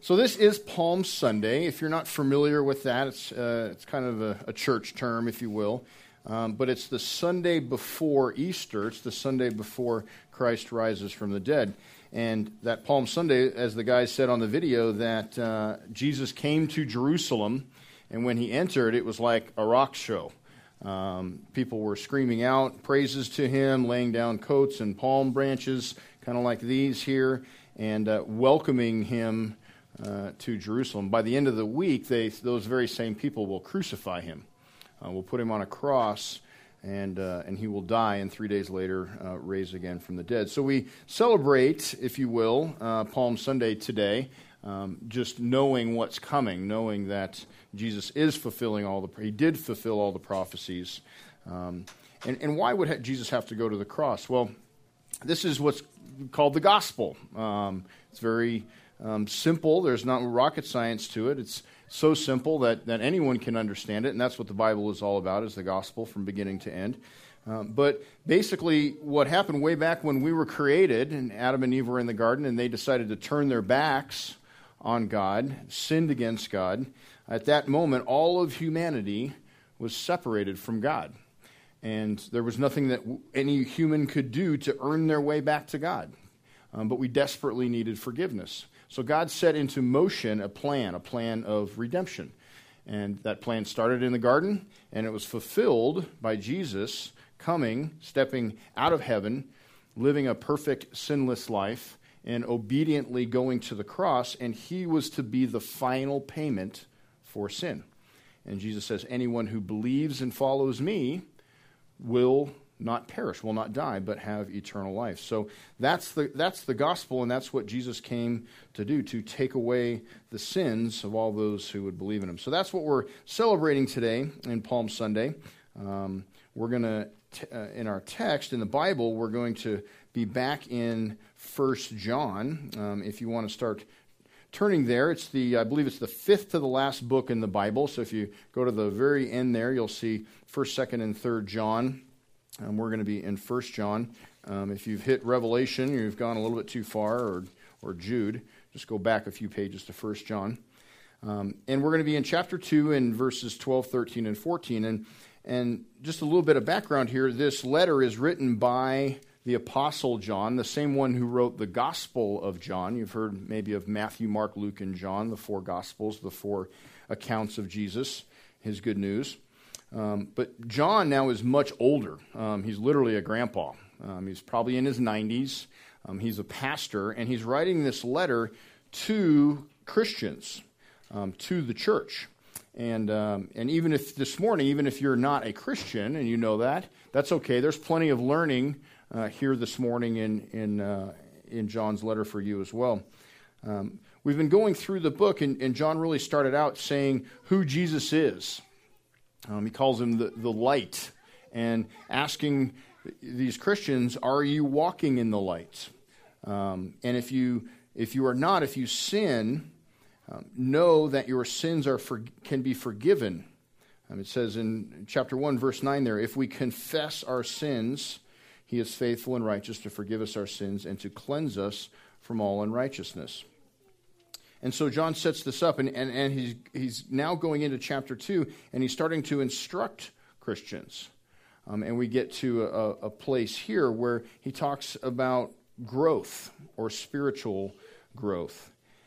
So this is Palm Sunday. If you're not familiar with that, it's kind of a church term, if you will. But it's the Sunday before Easter. It's the Sunday before Christ rises from the dead. And that Palm Sunday, as the guys said on the video, that Jesus came to Jerusalem, and when he entered, it was like a rock show. People were screaming out praises to him, laying down coats and palm branches, kind of like these here, and welcoming him to Jerusalem. By the end of the week, those very same people will crucify him. We'll put him on a cross, and he will die, and 3 days later raise again from the dead. So we celebrate, if you will, Palm Sunday today, just knowing what's coming, knowing that Jesus is fulfilling he did fulfill all the prophecies. And why would Jesus have to go to the cross? Well, this is what's called the gospel. It's very simple. There's not rocket science to it. It's so simple that anyone can understand it, and that's what the Bible is all about, is the gospel from beginning to end. But basically what happened way back when we were created, and Adam and Eve were in the garden, and they decided to turn their backs on God, sinned against God. At that moment, all of humanity was separated from God. And there was nothing that any human could do to earn their way back to God. But we desperately needed forgiveness. So God set into motion a plan of redemption. And that plan started in the garden, and it was fulfilled by Jesus coming, stepping out of heaven, living a perfect, sinless life, and obediently going to the cross, and he was to be the final payment for sin. And Jesus says, anyone who believes and follows me will not perish, will not die, but have eternal life. So that's the gospel, and that's what Jesus came to do, to take away the sins of all those who would believe in him. So that's what we're celebrating today in Palm Sunday. We're going to, in our text in the Bible, we're going to be back in 1 John. If you want to start turning there, I believe it's the fifth to the last book in the Bible. So if you go to the very end there, you'll see 1st, 2nd, and 3rd John. We're going to be in 1 John. If you've hit Revelation, you've gone a little bit too far, or Jude, just go back a few pages to 1 John. And we're going to be in chapter 2 in verses 12, 13, and 14. And just a little bit of background here, this letter is written by the Apostle John, the same one who wrote the Gospel of John. You've heard maybe of Matthew, Mark, Luke, and John, the four Gospels, the four accounts of Jesus, his good news. But John now is much older. He's literally a grandpa. He's probably in his 90s. He's a pastor, and he's writing this letter to Christians, to the church. And even if this morning, even if you're not a Christian and you know that, that's okay. There's plenty of learning here this morning in John's letter for you as well. We've been going through the book, and John really started out saying who Jesus is. He calls him the light, and asking these Christians, are you walking in the light? And if you are not, if you sin, know that your sins can be forgiven. It says in chapter 1, verse 9 there, if we confess our sins, he is faithful and righteous to forgive us our sins and to cleanse us from all unrighteousness. And so John sets this up, and he's now going into chapter 2, and he's starting to instruct Christians. And we get to a place here where he talks about growth, or spiritual growth.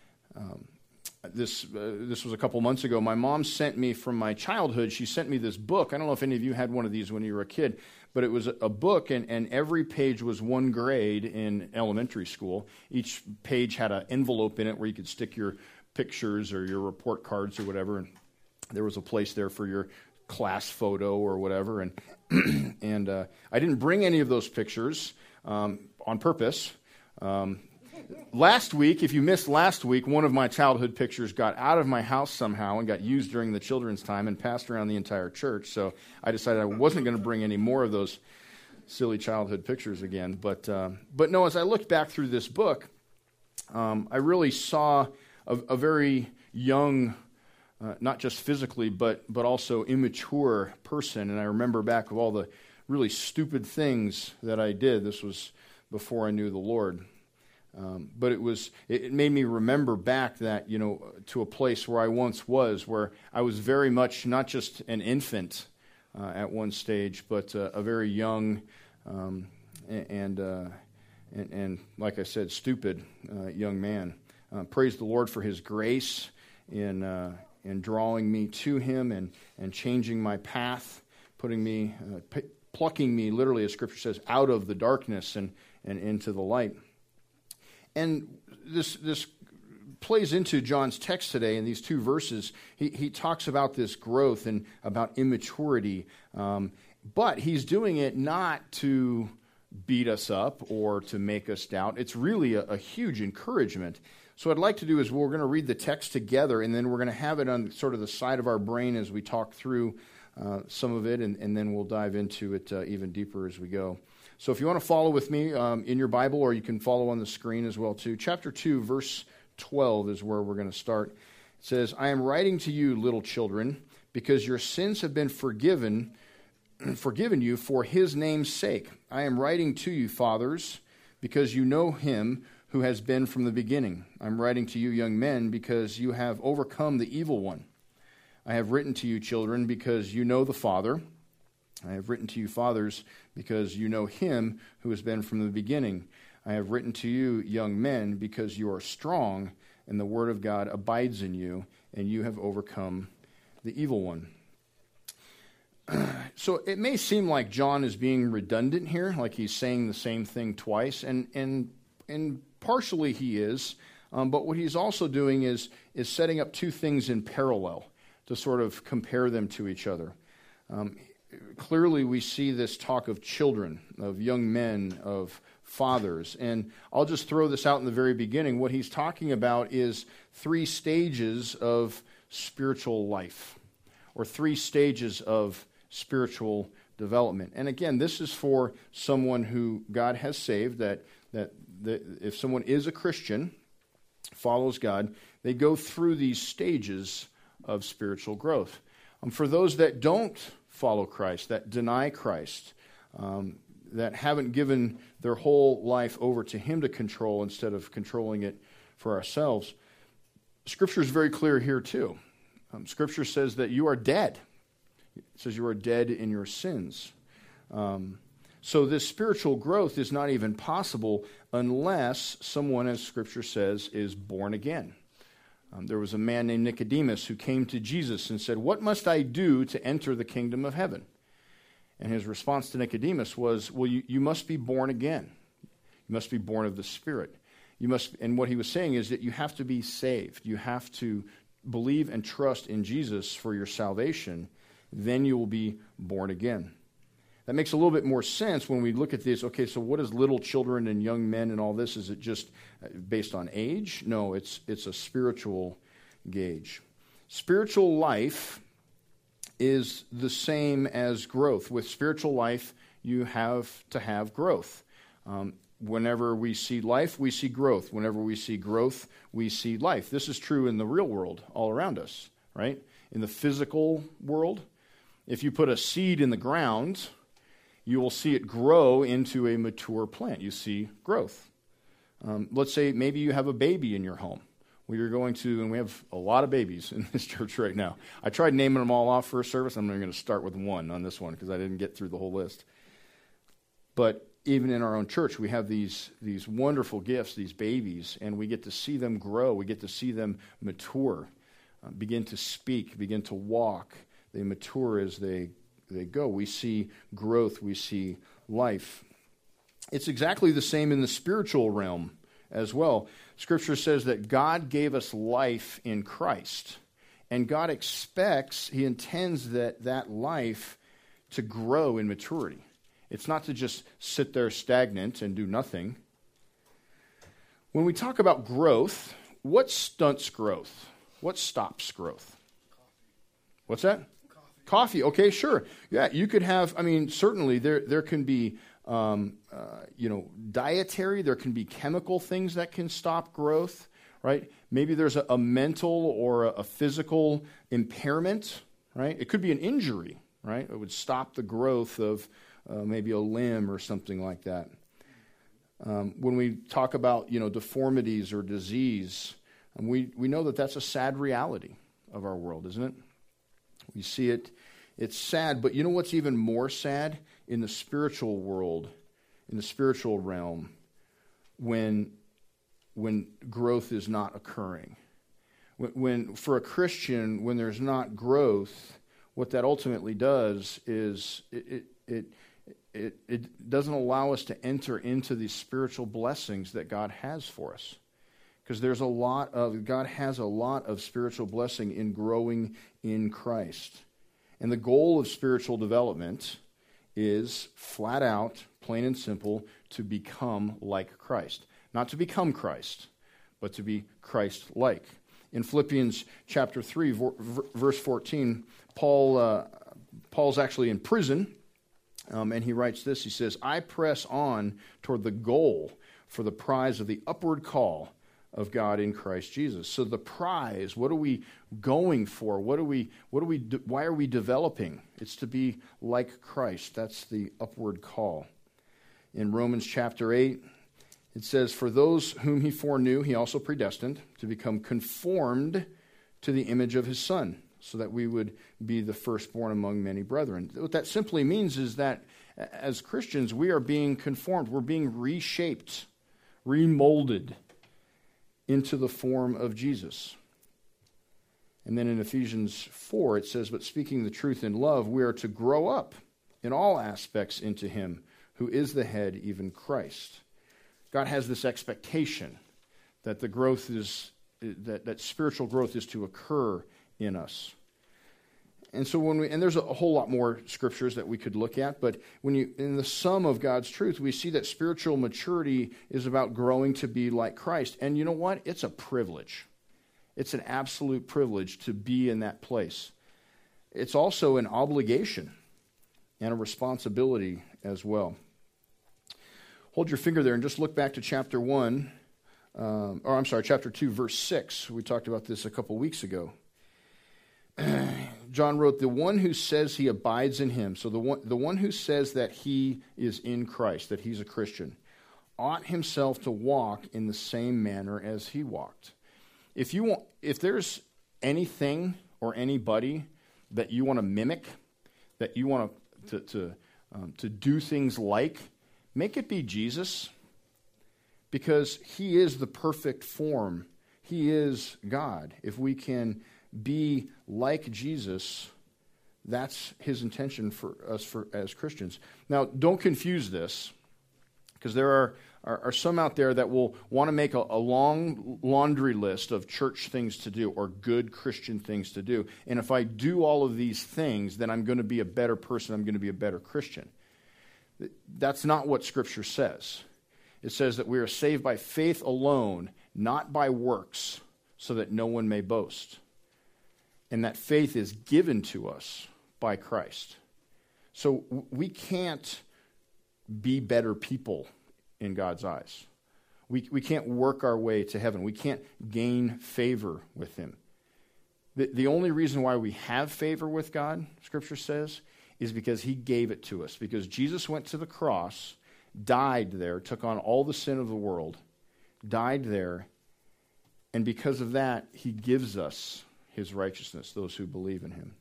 This was a couple months ago. My mom sent me, from my childhood, she sent me this book. I don't know if any of you had one of these when you were a kid, but it was a book, and every page was one grade in elementary school. Each page had an envelope in it where you could stick your pictures or your report cards or whatever, and there was a place there for your class photo or whatever. And I didn't bring any of those pictures on purpose. Last week, if you missed last week, one of my childhood pictures got out of my house somehow and got used during the children's time and passed around the entire church. So I decided I wasn't going to bring any more of those silly childhood pictures again. But no, as I looked back through this book, I really saw a very young, not just physically, but also immature person. And I remember back of all the really stupid things that I did. This was before I knew the Lord. But it made me remember back that, to a place where I once was, where I was very much not just an infant at one stage, but a very young and like I said, stupid young man. Praise the Lord for His grace in drawing me to Him and changing my path, putting me, plucking me, literally, as Scripture says, out of the darkness and into the light. And this plays into John's text today in these two verses. He talks about this growth and about immaturity, but he's doing it not to beat us up or to make us doubt. It's really a huge encouragement. So what I'd like to do is we're going to read the text together, and then we're going to have it on sort of the side of our brain as we talk through some of it, and then we'll dive into it even deeper as we go. So if you want to follow with me in your Bible, or you can follow on the screen as well too. Chapter 2, verse 12 is where we're going to start. It says, I am writing to you, little children, because your sins have been forgiven you for His name's sake. I am writing to you, fathers, because you know Him who has been from the beginning. I'm writing to you, young men, because you have overcome the evil one. I have written to you, children, because you know the Father. I have written to you, fathers, because you know Him who has been from the beginning. I have written to you, young men, because you are strong, and the word of God abides in you, and you have overcome the evil one. So it may seem like John is being redundant here, like he's saying the same thing twice, and partially he is, but what he's also doing is setting up two things in parallel to sort of compare them to each other. Clearly we see this talk of children, of young men, of fathers, and I'll just throw this out in the very beginning. What he's talking about is 3 stages of spiritual life, or 3 stages of spiritual development. And again, this is for someone who God has saved, that if someone is a Christian, follows God, they go through these stages of spiritual growth. For those that don't follow Christ, that deny Christ, that haven't given their whole life over to Him to control instead of controlling it for ourselves, Scripture is very clear here too. Scripture says that you are dead. It says you are dead in your sins. So this spiritual growth is not even possible unless someone, as Scripture says, is born again. There was a man named Nicodemus who came to Jesus and said, "What must I do to enter the kingdom of heaven?" And his response to Nicodemus was, "Well, you must be born again. You must be born of the Spirit. You must." And what he was saying is that you have to be saved. You have to believe and trust in Jesus for your salvation. Then you will be born again. That makes a little bit more sense when we look at this. Okay, so what is little children and young men and all this? Is it just based on age? No, it's a spiritual gauge. Spiritual life is the same as growth. With spiritual life, you have to have growth. Whenever we see life, we see growth. Whenever we see growth, we see life. This is true in the real world all around us, right? In the physical world, if you put a seed in the ground, you will see it grow into a mature plant. You see growth. Let's say maybe you have a baby in your home. Well, you're going to, and we have a lot of babies in this church right now. I tried naming them all off for a service. I'm going to start with one on this one because I didn't get through the whole list. But even in our own church, we have these wonderful gifts, these babies, and we get to see them grow. We get to see them mature, begin to speak, begin to walk. They mature as they go. We see growth. We see life. It's exactly the same in the spiritual realm as well. Scripture says that God gave us life in Christ, and God expects, He intends that life to grow in maturity. It's not to just sit there stagnant and do nothing. When we talk about growth, what stunts growth? What stops growth? What's that? Coffee. Okay, sure. Yeah, you could have, certainly there can be, dietary, there can be chemical things that can stop growth, right? Maybe there's a mental or a physical impairment, right? It could be an injury, right? It would stop the growth of maybe a limb or something like that. When we talk about, deformities or disease, we know that that's a sad reality of our world, isn't it? We see it. It's sad, but you know what's even more sad? In the spiritual world, in the spiritual realm, when growth is not occurring. When for a Christian, when there's not growth, what that ultimately does is it doesn't allow us to enter into the spiritual blessings that God has for us. Because God has a lot of spiritual blessing in growing in Christ. And the goal of spiritual development is flat out, plain and simple, to become like Christ. Not to become Christ, but to be Christ-like. In Philippians chapter 3, verse 14, Paul's actually in prison, and he writes this. He says, I press on toward the goal for the prize of the upward call of God in Christ Jesus. So the prize, what are we going for? Why are we developing? It's to be like Christ. That's the upward call. In Romans chapter 8, it says, for those whom he foreknew, he also predestined to become conformed to the image of his Son, so that we would be the firstborn among many brethren. What that simply means is that as Christians, we are being conformed. We're being reshaped, remolded into the form of Jesus. And then in Ephesians 4, it says, but speaking the truth in love, we are to grow up in all aspects into him who is the head, even Christ. God has this expectation that the growth is that spiritual growth is to occur in us. And so and there's a whole lot more scriptures that we could look at, but in the sum of God's truth, we see that spiritual maturity is about growing to be like Christ. And you know what? It's a privilege. It's an absolute privilege to be in that place. It's also an obligation and a responsibility as well. Hold your finger there and just look back to chapter 2, verse 6. We talked about this a couple weeks ago. John wrote, the one who says he abides in him, so the one who says that he is in Christ, that he's a Christian, ought himself to walk in the same manner as he walked. If there's anything or anybody that you want to mimic, that you want to do things like, make it be Jesus, because he is the perfect form. He is God. If we can be like Jesus, that's his intention for us as Christians. Now, don't confuse this, because there are some out there that will want to make a long laundry list of church things to do or good Christian things to do. And if I do all of these things, then I'm going to be a better person. I'm going to be a better Christian. That's not what Scripture says. It says that we are saved by faith alone, not by works, so that no one may boast. And that faith is given to us by Christ. So we can't be better people in God's eyes. We can't work our way to heaven. We can't gain favor with him. The only reason why we have favor with God, Scripture says, is because he gave it to us. Because Jesus went to the cross, died there, took on all the sin of the world, died there, and because of that, he gives us his righteousness, those who believe in him.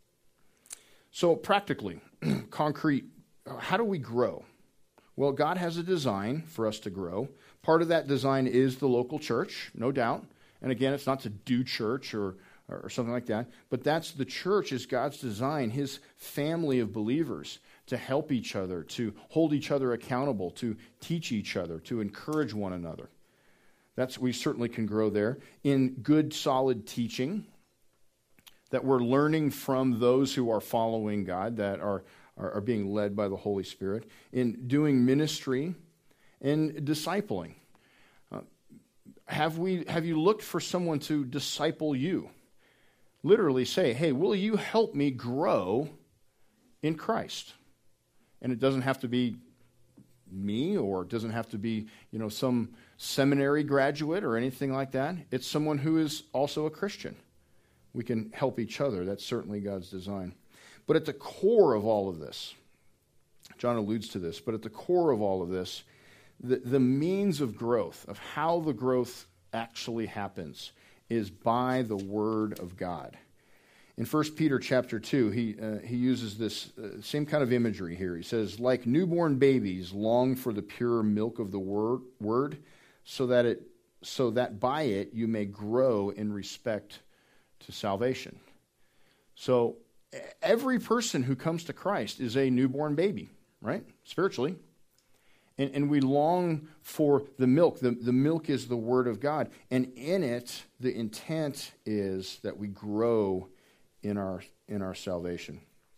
So practically, concrete, how do we grow? Well, God has a design for us to grow. Part of that design is the local church, no doubt. And again, it's not to do church or something like that, but the church is God's design, his family of believers, to help each other, to hold each other accountable, to teach each other, to encourage one another. We certainly can grow there. In good, solid teaching, that we're learning from those who are following God, that are being led by the Holy Spirit. In doing ministry and discipling. Have you looked for someone to disciple you? Literally say, hey, will you help me grow in Christ? And it doesn't have to be me, or it doesn't have to be, some seminary graduate or anything like that. It's someone who is also a Christian. We can help each other. That's certainly God's design. But at the core of all of this, John alludes to this, but at the core of all of this, the means of growth, of how the growth actually happens, is by the Word of God. In 1 Peter chapter 2, he uses this same kind of imagery here. He says, like newborn babies long for the pure milk of the word, so that by it you may grow in respect to salvation. So every person who comes to Christ is a newborn baby, right? Spiritually. And we long for the milk. The milk is the Word of God. And in it, the intent is that we grow in our salvation.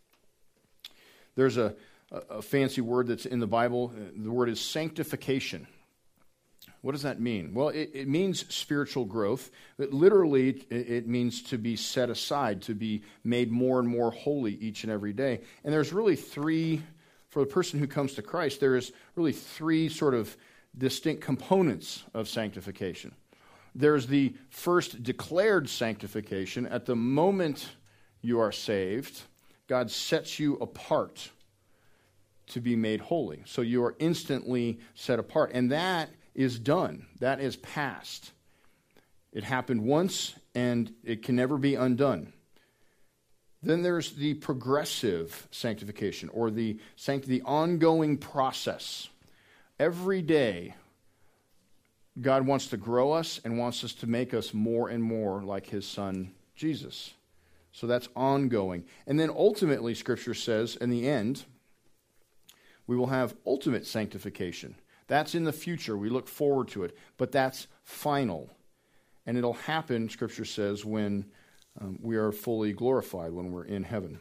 There's a fancy word that's in the Bible. The word is sanctification. What does that mean? Well, it means spiritual growth. Literally, it means to be set aside, to be made more and more holy each and every day. And there's really for the person who comes to Christ, there is really three sort of distinct components of sanctification. There's the first declared sanctification. At the moment you are saved, God sets you apart to be made holy. So you are instantly set apart. And that is done. That is past. It happened once, and it can never be undone. Then there's the progressive sanctification, or the ongoing process. Every day, God wants to grow us and wants us to make us more and more like His Son, Jesus. So that's ongoing. And then ultimately, Scripture says, in the end, we will have ultimate sanctification. That's in the future. We look forward to it. But that's final. And it'll happen, Scripture says, when we are fully glorified, when we're in heaven.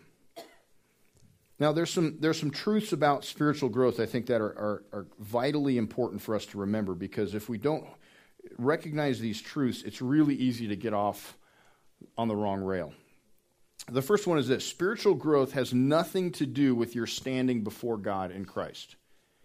Now, there's some truths about spiritual growth, I think, that are vitally important for us to remember, because if we don't recognize these truths, it's really easy to get off on the wrong rail. The first one is this: spiritual growth has nothing to do with your standing before God in Christ.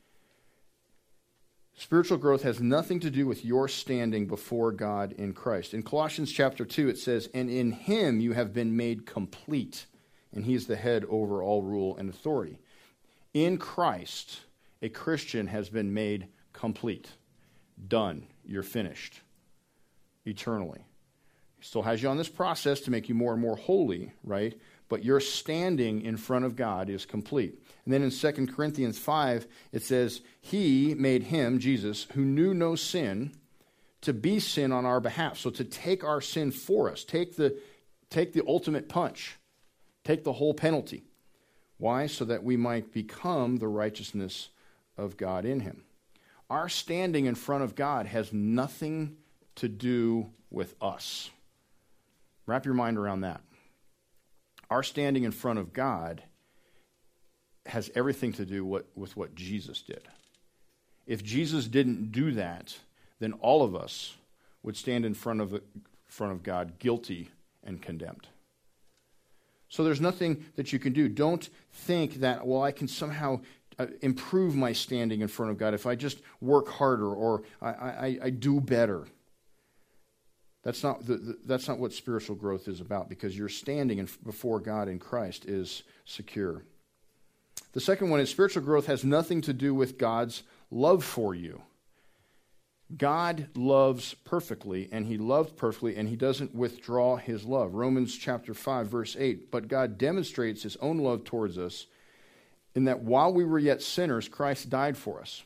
Spiritual growth has nothing to do with your standing before God in Christ. In Colossians chapter 2, it says, "And in Him you have been made complete, and He is the head over all rule and authority." In Christ, a Christian has been made complete. Done. You're finished. Eternally. He still has you on this process to make you more and more holy, right? But your standing in front of God is complete. And then in 2 Corinthians 5, it says, He made Him, Jesus, who knew no sin, to be sin on our behalf. So to take our sin for us. Take the ultimate punch. Take the whole penalty. Why? So that we might become the righteousness of God in Him. Our standing in front of God has nothing to do with us. Wrap your mind around that. Our standing in front of God has everything to do with what Jesus did. If Jesus didn't do that, then all of us would stand in front of God guilty and condemned. So there's nothing that you can do. Don't think that, well, I can somehow improve my standing in front of God if I just work harder or I do better. That's not what spiritual growth is about, because your standing before God in Christ is secure. The second one is spiritual growth has nothing to do with God's love for you. God loves perfectly, and He loved perfectly, and He doesn't withdraw His love. Romans chapter 5, verse 8, "But God demonstrates His own love towards us, in that while we were yet sinners, Christ died for us."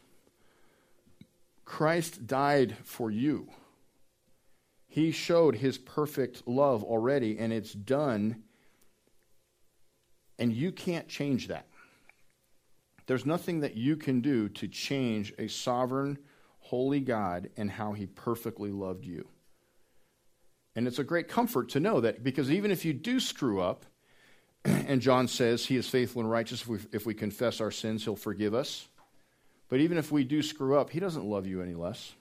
Christ died for you. He showed His perfect love already, and it's done, and you can't change that. There's nothing that you can do to change a sovereign, holy God and how He perfectly loved you. And it's a great comfort to know that, because even if you do screw up, and John says He is faithful and righteous, if we confess our sins, He'll forgive us. But even if we do screw up, He doesn't love you any less.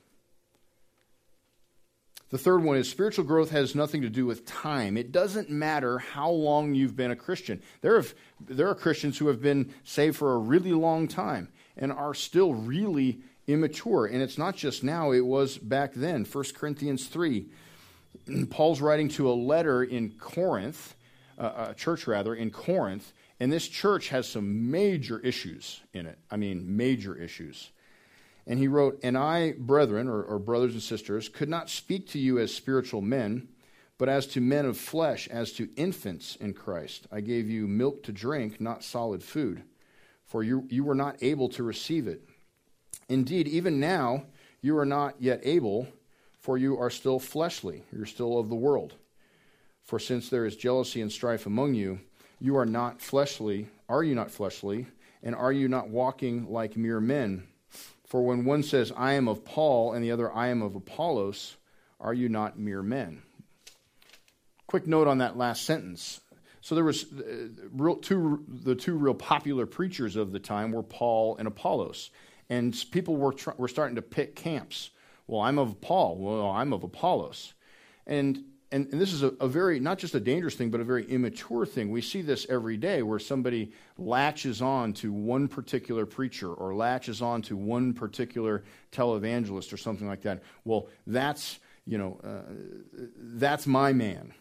The third one is spiritual growth has nothing to do with time. It doesn't matter how long you've been a Christian. There are Christians who have been saved for a really long time and are still really immature. And it's not just now, it was back then. 1 Corinthians 3, Paul's writing to a letter in Corinth, a church rather, in Corinth, and this church has some major issues in it. I mean, major issues. And he wrote, "And I, brethren," or brothers and sisters, "could not speak to you as spiritual men, but as to men of flesh, as to infants in Christ. I gave you milk to drink, not solid food, for you were not able to receive it. Indeed, even now you are not yet able, for you are still fleshly, you're still of the world. For since there is jealousy and strife among you, you are not fleshly, are you not fleshly, and are you not walking like mere men? For when one says, I am of Paul, and the other, I am of Apollos, are you not mere men?" Quick note on that last sentence. So there was the two real popular preachers of the time were Paul and Apollos. And people were starting to pick camps. Well, I'm of Paul. Well, I'm of Apollos. And this is a very, not just a dangerous thing, but a very immature thing. We see this every day where somebody latches on to one particular preacher or latches on to one particular televangelist or something like that. Well, that's my man.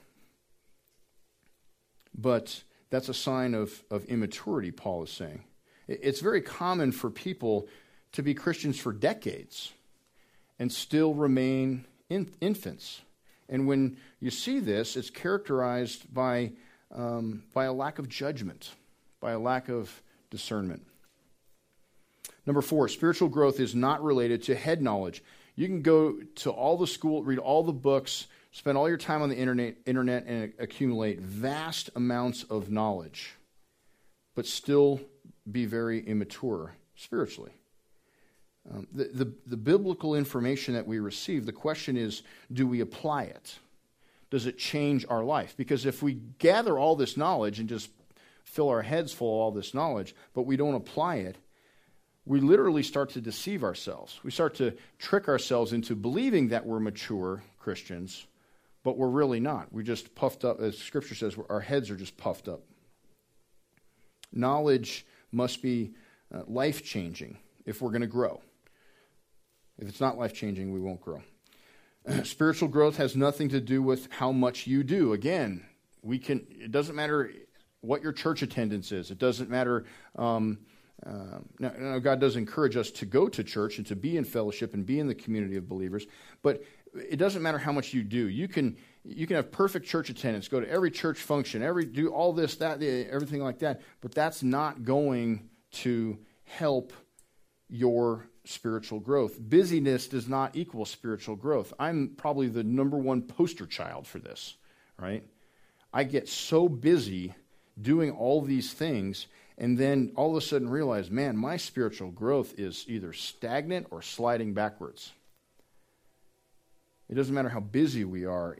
But that's a sign of immaturity, Paul is saying. It's very common for people to be Christians for decades and still remain infants. And when you see this, it's characterized by a lack of judgment, by a lack of discernment. Number 4, spiritual growth is not related to head knowledge. You can go to all the school, read all the books, spend all your time on the internet and accumulate vast amounts of knowledge, but still be very immature spiritually. The biblical information that we receive, the question is, do we apply it? Does it change our life? Because if we gather all this knowledge and just fill our heads full of all this knowledge, but we don't apply it, we literally start to deceive ourselves. We start to trick ourselves into believing that we're mature Christians, but we're really not. We're just puffed up. As Scripture says, our heads are just puffed up. Knowledge must be life-changing if we're going to grow. If it's not life-changing, we won't grow. Spiritual growth has nothing to do with how much you do. Again, it doesn't matter what your church attendance is. It doesn't matter. Now, God does encourage us to go to church and to be in fellowship and be in the community of believers, but it doesn't matter how much you do. You can have perfect church attendance, go to every church function, do all this, that, everything like that, but that's not going to help your spiritual growth. Busyness does not equal spiritual growth. I'm probably the number one poster child for this, right? I get so busy doing all these things, and then all of a sudden realize, man, my spiritual growth is either stagnant or sliding backwards. It doesn't matter how busy we are.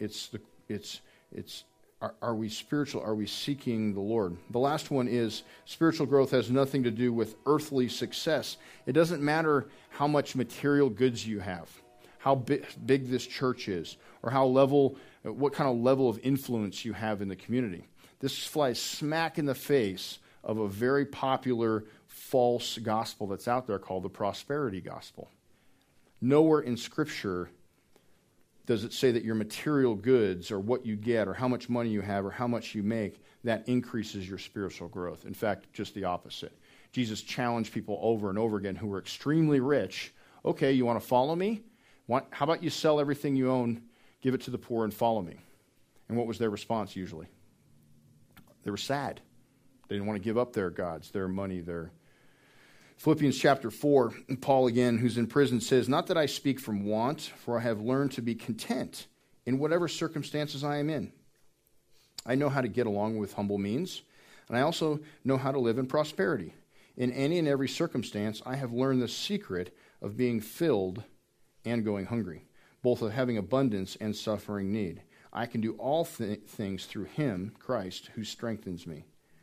Are we spiritual? Are we seeking the Lord? The last one is spiritual growth has nothing to do with earthly success. It doesn't matter how much material goods you have, how big this church is, or what kind of level of influence you have in the community. This flies smack in the face of a very popular false gospel that's out there called the prosperity gospel. Nowhere in Scripture does it say that your material goods or what you get or how much money you have or how much you make, that increases your spiritual growth. In fact, just the opposite. Jesus challenged people over and over again who were extremely rich. Okay, you want to follow me? How about you sell everything you own, give it to the poor, and follow me? And what was their response usually? They were sad. They didn't want to give up their gods, their money, their... Philippians chapter 4, Paul again, who's in prison, says, "Not that I speak from want, for I have learned to be content in whatever circumstances I am in. I know how to get along with humble means, and I also know how to live in prosperity. In any and every circumstance, I have learned the secret of being filled and going hungry, both of having abundance and suffering need. I can do all things through him, Christ, who strengthens me."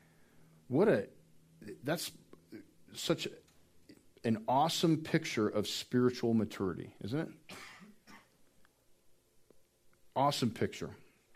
That's such an awesome picture of spiritual maturity, isn't it? Awesome picture.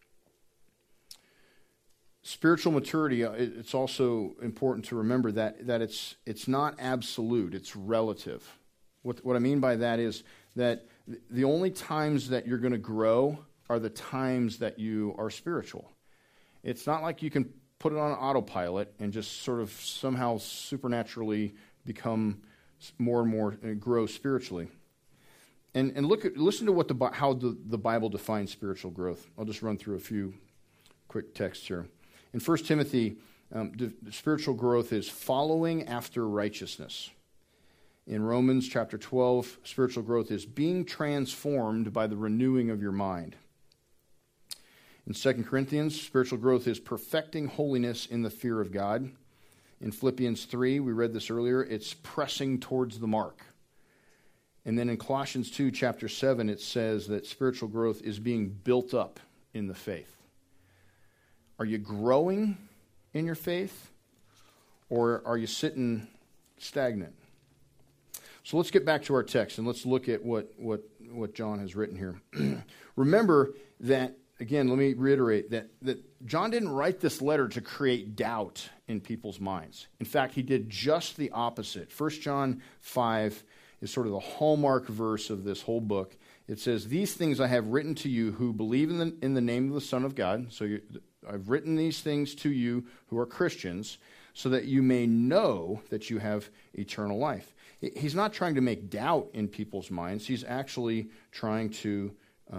Spiritual maturity, it's also important to remember that it's not absolute, it's relative. What I mean by that is that the only times that you're going to grow are the times that you are spiritual. It's not like you can put it on autopilot and just sort of somehow supernaturally become more and more grow spiritually. And listen to how the Bible defines spiritual growth. I'll just run through a few quick texts here. In 1 Timothy, spiritual growth is following after righteousness. In Romans chapter 12, spiritual growth is being transformed by the renewing of your mind. In 2 Corinthians, spiritual growth is perfecting holiness in the fear of God. In Philippians 3, we read this earlier, it's pressing towards the mark. And then in Colossians 2, chapter 7, it says that spiritual growth is being built up in the faith. Are you growing in your faith, or are you sitting stagnant? So let's get back to our text, and let's look at what John has written here. Remember that, again, let me reiterate that John didn't write this letter to create doubt in people's minds. In fact, he did just the opposite. 1 John 5 is sort of the hallmark verse of this whole book. It says, "These things I have written to you who believe in the name of the Son of God." So I've written these things to you who are Christians so that you may know that you have eternal life. He's not trying to make doubt in people's minds. He's actually trying to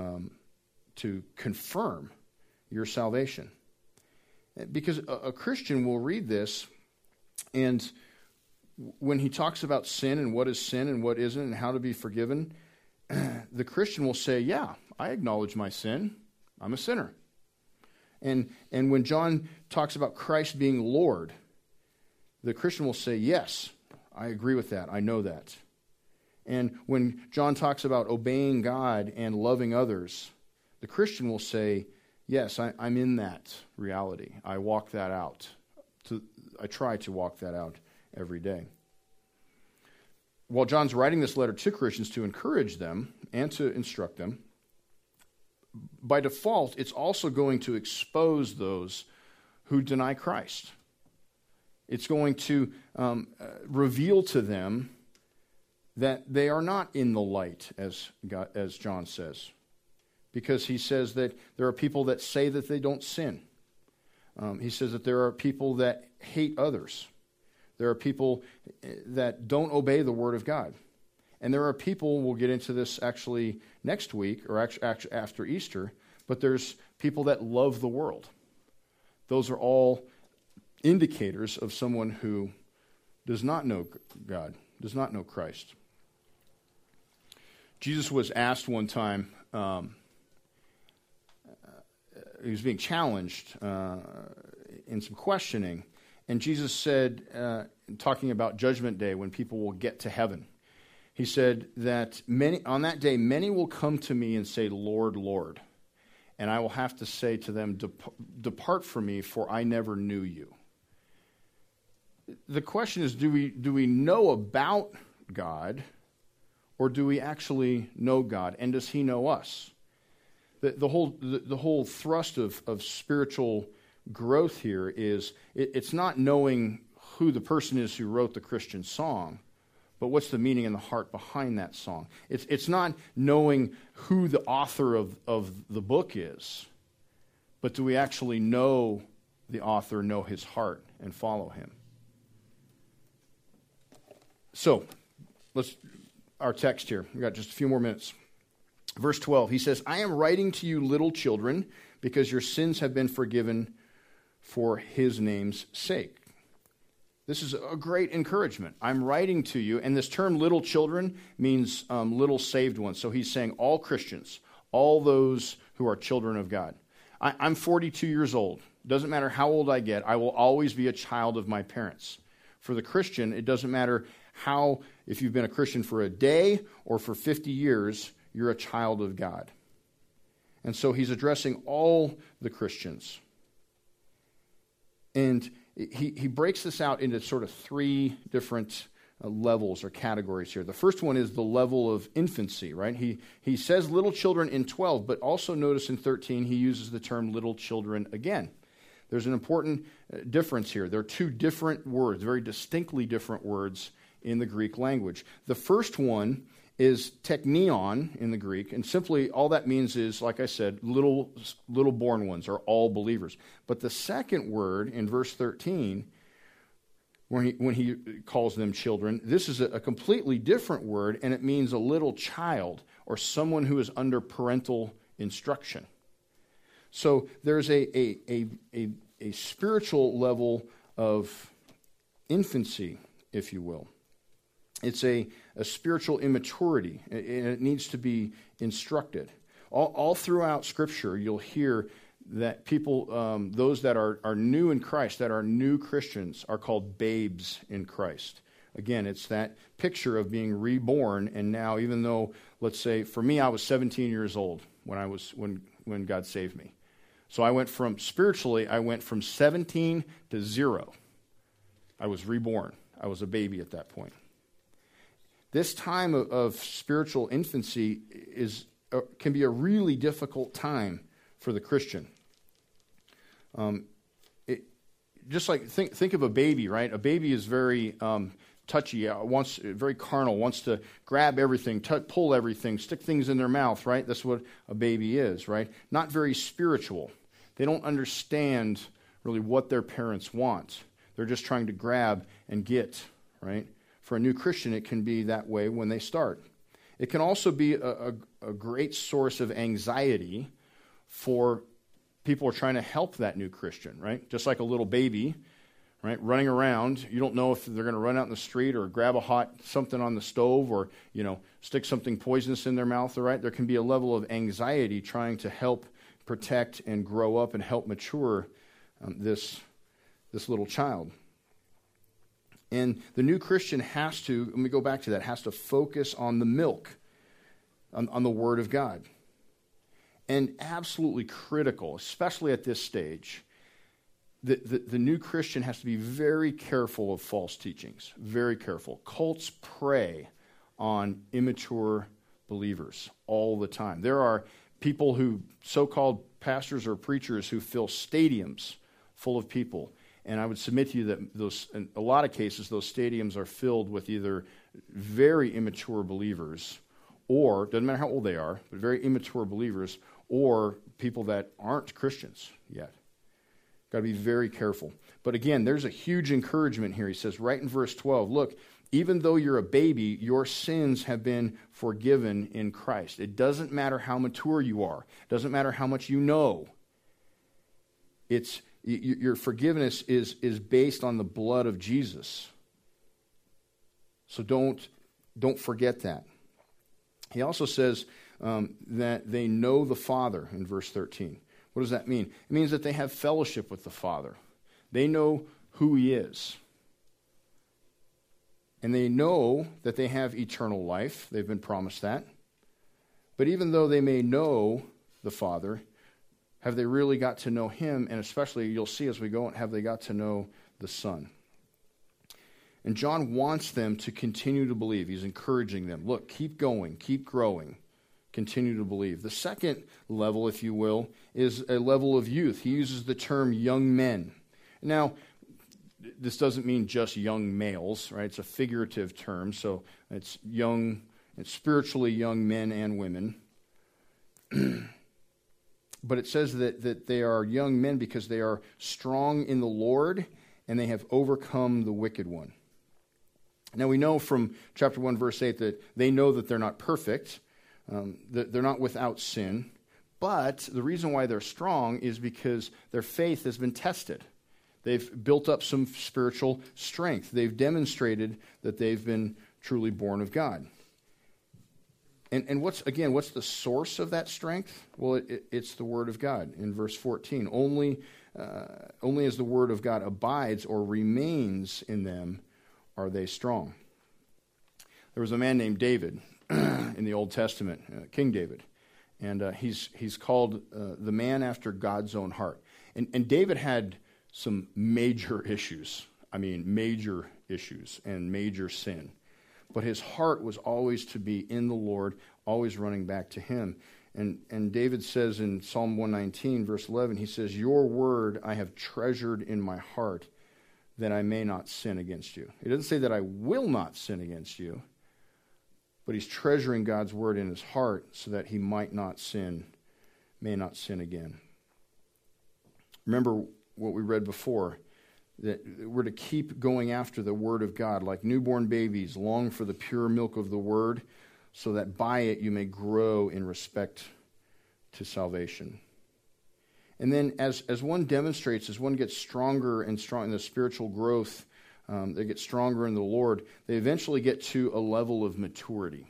confirm your salvation. Because a Christian will read this, and when he talks about sin and what is sin and what isn't and how to be forgiven, the Christian will say, yeah, I acknowledge my sin. I'm a sinner. And when John talks about Christ being Lord, the Christian will say, yes, I agree with that. I know that. And when John talks about obeying God and loving others, the Christian will say, yes, I'm in that reality. I walk that out. I try to walk that out every day. While John's writing this letter to Christians to encourage them and to instruct them, by default, it's also going to expose those who deny Christ. It's going to reveal to them that they are not in the light, as John says, because he says that there are people that say that they don't sin. He says that there are people that hate others. There are people that don't obey the Word of God. And there are people, we'll get into this actually next week, or actually after Easter, but there's people that love the world. Those are all indicators of someone who does not know God, does not know Christ. Jesus was asked one time, he was being challenged in some questioning, and Jesus said, talking about Judgment Day, when people will get to heaven, he said that on that day, many will come to me and say, Lord, Lord. And I will have to say to them, depart from me, for I never knew you. The question is, do we know about God, or do we actually know God? And does he know us? The whole thrust of spiritual growth here is, it's not knowing who the person is who wrote the Christian song, but what's the meaning in the heart behind that song. It's not knowing who the author of the book is, but do we actually know the author, know his heart, and follow him? So, our text here. We've got just a few more minutes. Verse 12, he says, I am writing to you, little children, because your sins have been forgiven for his name's sake. This is a great encouragement. I'm writing to you, and this term little children means little saved ones. So he's saying all Christians, all those who are children of God. I'm 42 years old. Doesn't matter how old I get, I will always be a child of my parents. For the Christian, it doesn't matter if you've been a Christian for a day or for 50 years, you're a child of God. And so he's addressing all the Christians. And he breaks this out into sort of three different levels or categories here. The first one is the level of infancy, right? He says little children in 12, but also notice in 13 he uses the term little children again. There's an important difference here. There are two different words, very distinctly different words in the Greek language. The first one is teknion in the Greek, and simply all that means is, like I said, little born ones, or all believers. But the second word in verse 13 when he calls them children. This is a completely different word, and it means a little child or someone who is under parental instruction. So there's a spiritual level of infancy, if you will. It's a spiritual immaturity, and it needs to be instructed. All throughout Scripture, you'll hear that people, those that are new in Christ, that are new Christians, are called babes in Christ. Again, it's that picture of being reborn, and now, even though, let's say, for me, I was 17 years old when God saved me. So I went from 17 to 0. I was reborn. I was a baby at that point. This time of spiritual infancy can be a really difficult time for the Christian. Just like think of a baby, right? A baby is very touchy, very carnal, wants to grab everything, pull everything, stick things in their mouth, right? That's what a baby is, right? Not very spiritual. They don't understand really what their parents want. They're just trying to grab and get, right? For a new Christian, it can be that way when they start. It can also be a great source of anxiety for people who are trying to help that new Christian, right? Just like a little baby, right, running around. You don't know if they're going to run out in the street or grab something on the stove or, stick something poisonous in their mouth, all right? There can be a level of anxiety trying to help protect and grow up and help mature this little child. And the new Christian has to, let me go back to that, has to focus on the milk, on the Word of God. And absolutely critical, especially at this stage, the new Christian has to be very careful of false teachings, very careful. Cults prey on immature believers all the time. There are people who, so-called pastors or preachers, who fill stadiums full of people. And I would submit to you that in a lot of cases, those stadiums are filled with either very immature believers, or, doesn't matter how old they are, but very immature believers, or people that aren't Christians yet. Got to be very careful. But again, there's a huge encouragement here. He says right in verse 12, look, even though you're a baby, your sins have been forgiven in Christ. It doesn't matter how mature you are. It doesn't matter how much you know. Your forgiveness is based on the blood of Jesus. So don't forget that. He also says that they know the Father in verse 13. What does that mean? It means that they have fellowship with the Father. They know who He is. And they know that they have eternal life. They've been promised that. But even though they may know the Father, have they really got to know Him? And especially, you'll see as we go, have they got to know the Son? And John wants them to continue to believe. He's encouraging them. Look, keep going, keep growing, continue to believe. The second level, if you will, is a level of youth. He uses the term young men. Now, this doesn't mean just young males, right? It's a figurative term, so it's spiritually young men and women. But it says that they are young men because they are strong in the Lord and they have overcome the wicked one. Now we know from chapter 1, verse 8 that they know that they're not perfect, that they're not without sin, but the reason why they're strong is because their faith has been tested. They've built up some spiritual strength. They've demonstrated that they've been truly born of God. And what's the source of that strength? Well, it's the Word of God in verse 14. Only as the Word of God abides or remains in them are they strong. There was a man named David in the Old Testament, King David, and he's called the man after God's own heart. And David had some major issues. I mean, major issues and major sin. But his heart was always to be in the Lord, always running back to Him. And David says in Psalm 119, verse 11, he says, "Your word I have treasured in my heart, that I may not sin against you." He doesn't say that I will not sin against you, but he's treasuring God's word in his heart so that he may not sin again. Remember what we read before. that we're to keep going after the Word of God, like newborn babies long for the pure milk of the Word, so that by it you may grow in respect to salvation. And then as one demonstrates, as one gets stronger and strong in the spiritual growth, they get stronger in the Lord, they eventually get to a level of maturity.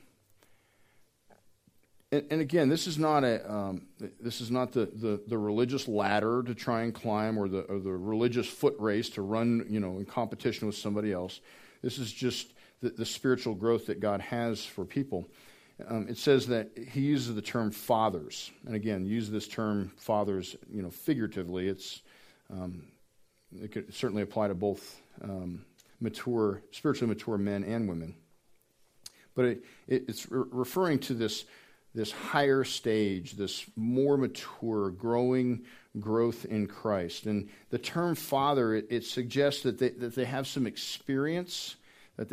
And again, this is not the religious ladder to try and climb, or the religious foot race to run, in competition with somebody else. This is just the spiritual growth that God has for people. It says that he uses the term fathers, and again, use this term fathers, figuratively. It could certainly apply to both spiritually mature men and women. But it's referring to this higher stage, this more mature, growth in Christ. And the term father, it suggests that they have some experience, in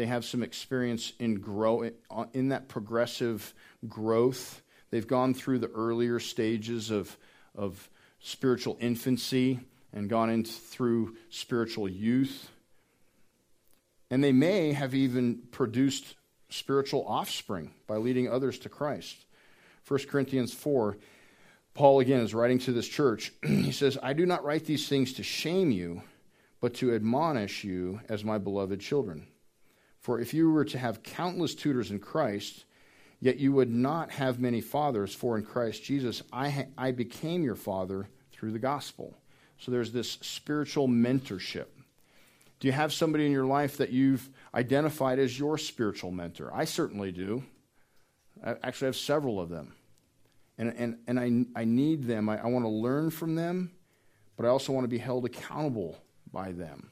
that progressive growth. They've gone through the earlier stages of spiritual infancy and gone through spiritual youth. And they may have even produced spiritual offspring by leading others to Christ. 1 Corinthians 4, Paul again is writing to this church. He says, I do not write these things to shame you, but to admonish you as my beloved children. For if you were to have countless tutors in Christ, yet you would not have many fathers, for in Christ Jesus I became your father through the gospel. So there's this spiritual mentorship. Do you have somebody in your life that you've identified as your spiritual mentor? I certainly do. I actually have several of them. And I need them. I want to learn from them, but I also want to be held accountable by them.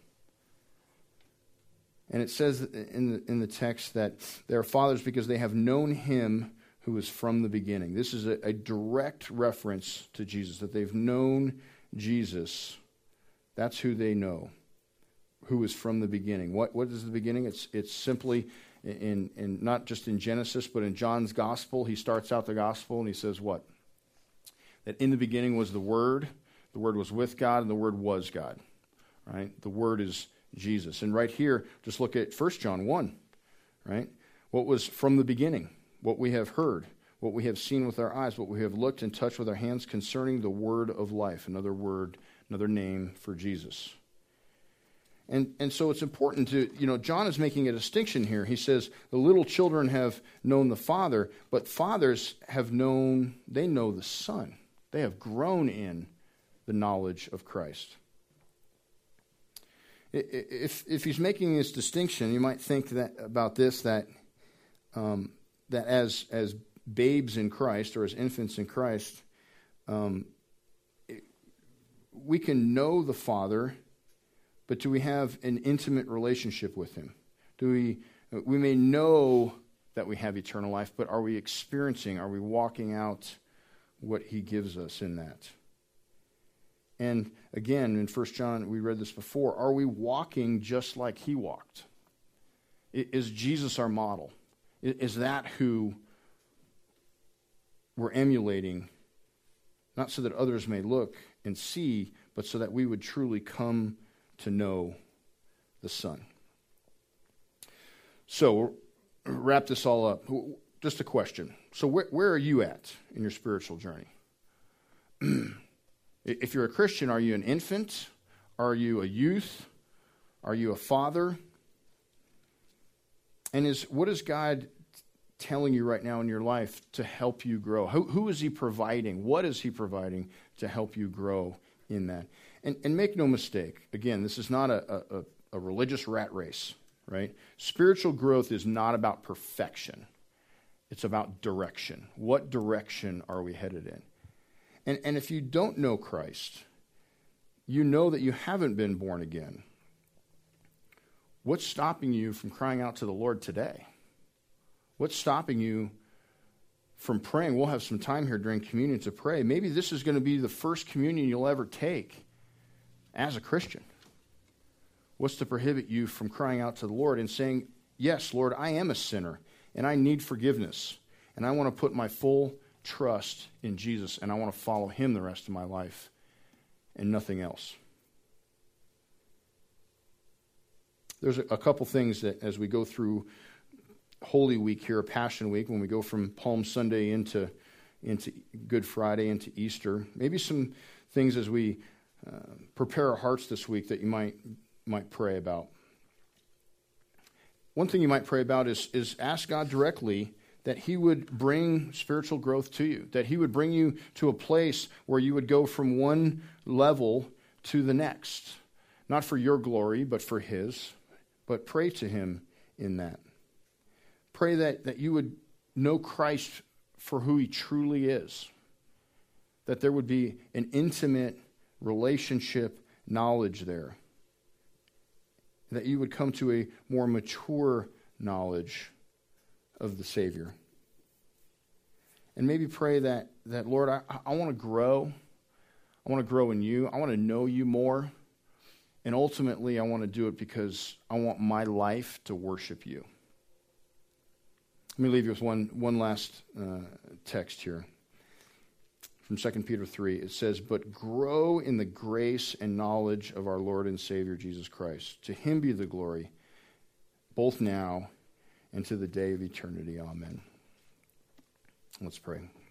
And it says in the text that they are fathers because they have known him who is from the beginning. This is a direct reference to Jesus, that they've known Jesus. That's who they know, who is from the beginning. What is the beginning? It's simply, in not just in Genesis, but in John's gospel. He starts out the gospel and he says what? That in the beginning was the Word was with God, and the Word was God. Right? The Word is Jesus. And right here, just look at 1 John 1, right? What was from the beginning, what we have heard, what we have seen with our eyes, what we have looked and touched with our hands concerning the word of life. Another word, another name for Jesus. And so it's important to, John is making a distinction here. He says, the little children have known the Father, but fathers know the Son. They have grown in the knowledge of Christ. If he's making this distinction, you might think that as babes in Christ, or as infants in Christ, we can know the Father, but do we have an intimate relationship with him? We may know that we have eternal life, but are we walking out what he gives us in that? And again, in 1 John, we read this before, are we walking just like he walked? Is Jesus our model? Is that who we're emulating, not so that others may look and see, but so that we would truly come to know the Son? So, we'll wrap this all up. Just a question. So where are you at in your spiritual journey? If you're a Christian, are you an infant? Are you a youth? Are you a father? And what is God telling you right now in your life to help you grow? Who is he providing? What is he providing to help you grow in that? And make no mistake, again, this is not a religious rat race, right? Spiritual growth is not about perfection. It's about direction. What direction are we headed in? And if you don't know Christ, you know that you haven't been born again. What's stopping you from crying out to the Lord today? What's stopping you from praying? We'll have some time here during communion to pray. Maybe this is going to be the first communion you'll ever take as a Christian. What's to prohibit you from crying out to the Lord and saying, yes, Lord, I am a sinner, and I need forgiveness, and I want to put my full trust in Jesus, and I want to follow him the rest of my life and nothing else. There's a couple things that as we go through Holy Week here, Passion Week, when we go from Palm Sunday into Good Friday, into Easter, maybe some things as we prepare our hearts this week that you might pray about. One thing you might pray about is ask God directly that he would bring spiritual growth to you, that he would bring you to a place where you would go from one level to the next, not for your glory, but for his. But pray to him in that. Pray that you would know Christ for who he truly is, that there would be an intimate relationship knowledge there, that you would come to a more mature knowledge of the Savior. And maybe pray that Lord, I want to grow. I want to grow in you. I want to know you more. And ultimately, I want to do it because I want my life to worship you. Let me leave you with one last text here. From 2 Peter 3, it says, "But grow in the grace and knowledge of our Lord and Savior Jesus Christ. To him be the glory, both now and to the day of eternity. Amen." Let's pray.